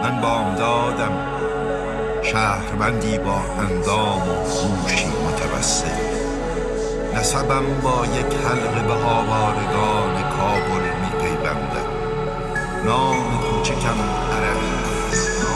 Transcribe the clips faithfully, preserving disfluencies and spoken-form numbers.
من بامدادم شهروندی با اندام و هوشی متوسل، نسبم با یک حلقه به آوارگان کابل می پیوندم. نام کوچکم عربی است.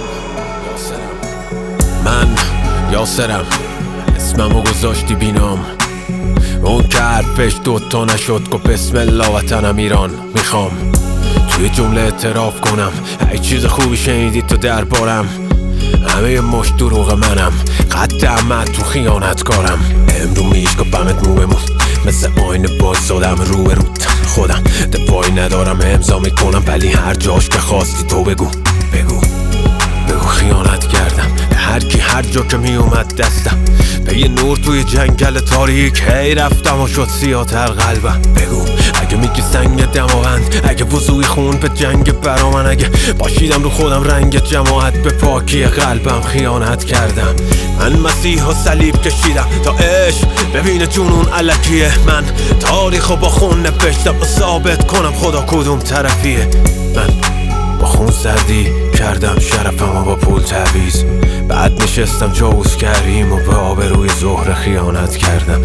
من یاسرم، اسممو گذاشتی بینام. اون که حرفش دوتا نشد گفت بسم الله وطنم ایران میخوام. توی جمله اعتراف کنم ای چیز خوبی شنیدی تو دربارم. همه مش دروغ منم، قد عمد تو خیانت کارم. امرو میشکافمت مو بمون، مثل آینه باز زادم رو به روت. خودم دفاعی ندارم امضا میکنم، ولی هر جاش که خواستی تو بگو بگو بگو خیانت کردم به هر کی هر جا که می اومد دستم. به یه نور توی جنگل تاریک هی رفتم و شد سیاتر قلبم. بگو اگه میگی سنگ دماوند، اگه وضوی خون به جنگ برا من، اگه باشیدم رو خودم رنگ جماعت به پاکی قلبم خیانت کردم. من مسیح و صلیب کشیدم تا عشق ببینه جنون الکیه. من تاریخو با خون نوشتم و ثابت کنم خدا کدوم طرفیه. من با خون سردی کردم شرفم و با پول تعویض، بعد نشستم جوز کردیم و به آبروی زهره خیانت کردم.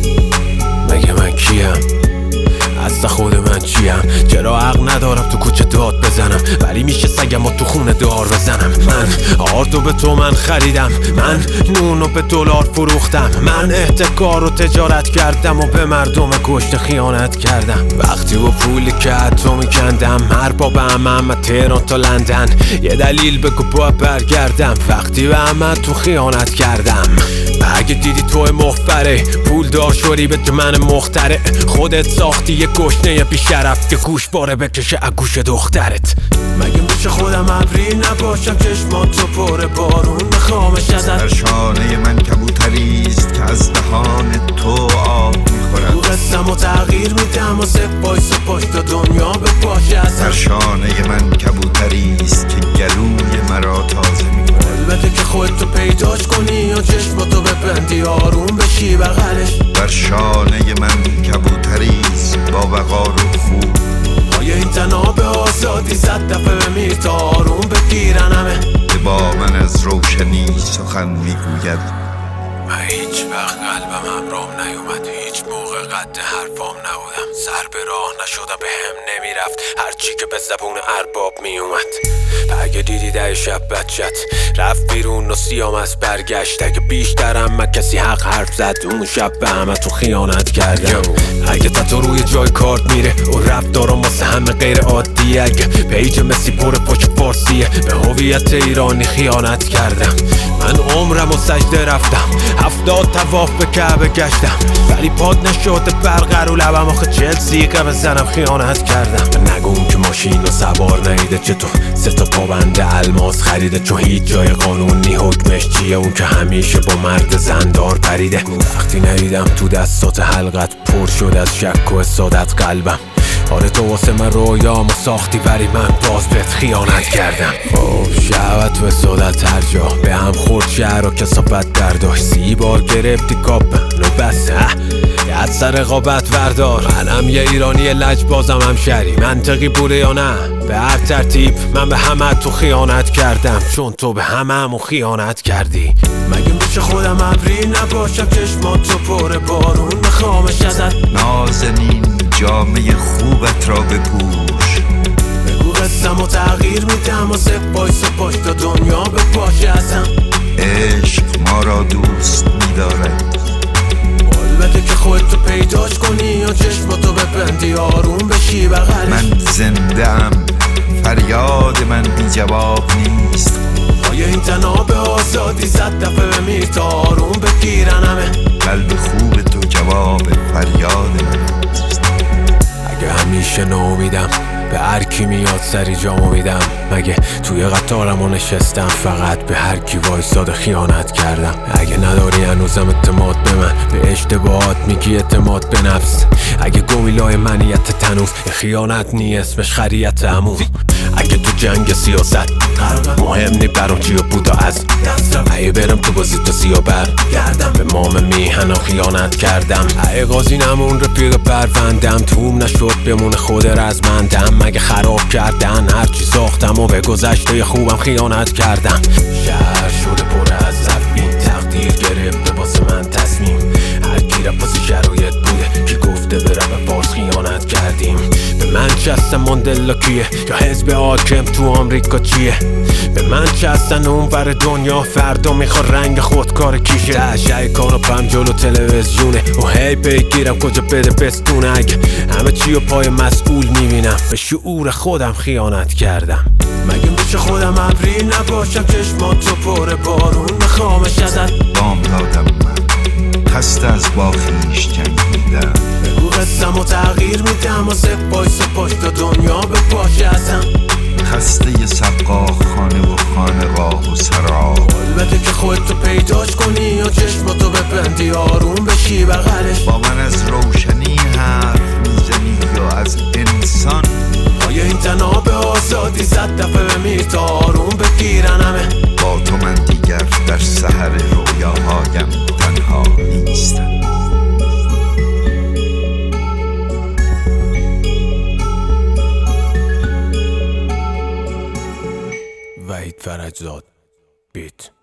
مگه من کیم؟ اصلا خود من چیم؟ چرا حق ندارم تو کوچه داد بزنم، ولی میشه سگم و تو خونه دار بزنم. من آردو به تو من خریدم، من نونو به دلار فروختم، من احتکار و تجارت کردم و به مردم کشته خیانت کردم. وقتی با پولی که حتی میکندم هر با به همه تهران تا لندن، یه دلیل بگو با برگردم. وقتی به همه تو خیانت کردم، اگه دیدی توی مخبره پول دار شوری به من مختره، خودت ساختی یه گشنه بیشرف که گوش باره بکشه اگوش دخترت. مگه میشه خودم ابری نباشم چشماتو پر بارون بخوامش ازت؟ در شانه من کبوتریست که از دهان تو آب میخورد. رو قسم و تغییر میدم و سپای سپاش تا دنیا به پاشه ازم. در شانه من کبوتریست که گلوی مرا تازه میکند. البته که خودتو پیداش کنی و چشماتو ببندی آروم بشی بغلش. در شانه من کبوتریست با وقار و خوب. آیا این تناب آزادی صد دفعه بمیر تا آروم بگیرن همه؟ که با من از روشنی سخن میگوید. من هیچ وقت قلبم همرام نیومد، هیچ موقع قد حرفام نبودم. سر به راه نشده به هم نمیرفت هرچی که به زبون ارباب میومد. اگه دیدی ده شب بچت رفت بیرون و سیام از برگشت، اگه بیشترم من کسی حق حرف زد اون شب به همه تو خیانت کردم. اگه تاتو روی جای کارت میره و رفت دارم واسه همه غیر عادیه، اگه پیج مسی پر پشت فارسیه به هویت ایرانی خیانت کردم. من عمرم و سجده رفتم، هفتاد تواف به کعبه گشتم، ولی پاد نشده برقرار لبم آخه چل سیقه بزنم خیانت کردم. نگم که ماشین و سوار نیده چطور سه تا پابند الماس خریده، چون هیچ جای قانونی حکمش چیه اون که همیشه با مرد زندار پریده. وقتی ندیدم تو دستات حلقت پر شد از شک و حسادت قلبم. آره تو واسه من رویامو ساختی ولی من باز بهت خیانت کردم. خب شهوت و حسادت هر جا به هم خورد شهر و کثافت برداشت. سی بار گرفتی کاپ منو بس یاد سر رقابت وردار. منم یه ایرانی لجبازم هم شری منطقی بوده یا نه؟ به هر ترتیب من به همه تو خیانت کردم، چون تو به همه همو خیانت کردی. مگه میشه خودم ابری نباشم چشماتو پر بارون بخوامش ازت؟ نازنین جامعه خوبت را بپوش، بگو قسم و تغییر میدم و سپای سپاش تا دنیا به پاشه ازم. عشق ما را دوست می‌دارد. البته که خودتو پیداش کنی و چشماتو ببندی آروم بشی بغلش. من زنده ام، فریاد من بی جواب نیست. آیا این تناب آزادی صد دفعه بمیر تا آروم بگیرن همه؟ قلب خوب تو جواب فریاد من است. اگه همیشه ناامیدم به هر کی میاد سری جامو میدم، مگه توی قطارمو نشستم فقط به هر کی وایساده خیانت کردم. اگه نداری هنوزم اعتماد به من، به اشتباهات میگی اعتماد به نفس. اگه گویلای منیت تنوز خیانت نی اسمش خریت همون. اگه تو جنگ سیاست مهم نی برام چی بودا از دستم ای برم تو بازی تا سیا بر گردم به مام میهنم خیانت کردم ای قاضی نمون رفیق پروندم توم نشد بمونه خود رزمندم مگه خراب کردن هرچی ساختم و به گذشته خوبم خیانت کردم شهر شده پر از زفین تقدیر گرفته واسه من تصمیم هر کی رفاسی شرایط بوده که گفته به رب فارس خیانت کردیم به من چستن ماندلا کیه یا حزب حاکم تو آمریکا چیه به من چستن اون ور دنیا فردا میخواد رنگ خودکار کیشه تشه کاناپم جلو تلویزیونه و هی بگیرم کجا بده بستونه اگه همه چی و پای مسئول میبینم به شعور خودم خیانت کردم مگه میشه خودم ابری نباشم چشماتو پر بارون میخوامش ازت بام دادم من خسته از با خویش جنگیدم بگو قسم و تغییر میدم و سپای سپاش تا دنیا به پاشه ازم خسته ی سقا خانه و خانقاه و سرا البته که خودتو پیداش کنی یا چشماتو ببندی آروم بشی بغلش با من از روشنی حرف میزنی یا از انسان آیا این تنها به آزادی صد دفعه بمیر تا آروم بگیرن همه با تو من دیگر در سحر رویاهایم تنها نیستم وحید فرجزاد بیت